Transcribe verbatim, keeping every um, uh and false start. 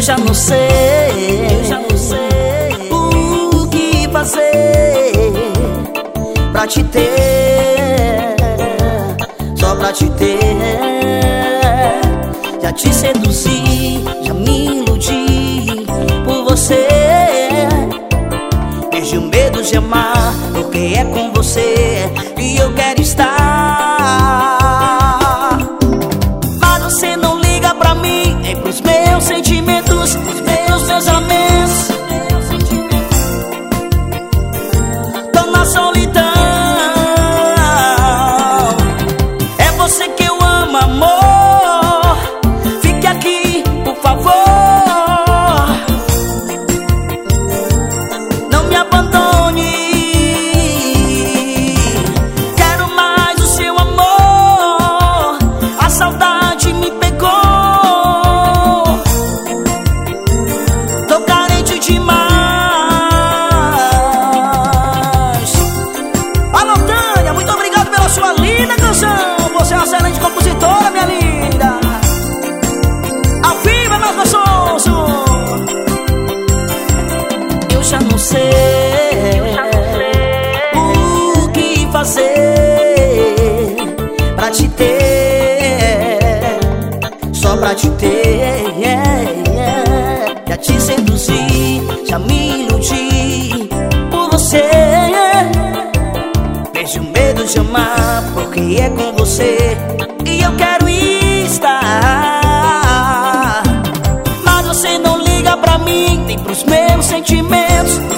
Eu já não sei, eu já não sei o que fazer pra te ter, só pra te ter. Já te seduzi, já me iludi por você. Perdi o medo de amar, porque é com você e eu quero estar. Mas você não liga pra mim, nem pros meus sentimentos, pros meus pensamentos. Tô na solidão. É você que eu amo, amor. Fique aqui, por favor. Não me abandone. Quero mais o seu amor. A saudade me pegou. Tô carente demais. Alô, Tânia, muito obrigado pela sua linda canção. Você é uma excelente compositora, minha linda. Ao vivo é mais gostoso. Eu já não sei o que fazer pra te ter, só pra te ter. Já te seduzi, já me iludi por você. Perdi o medo de amar, porque é com você e eu quero estar. Mas você não liga pra mim, nem pros meus sentimentos.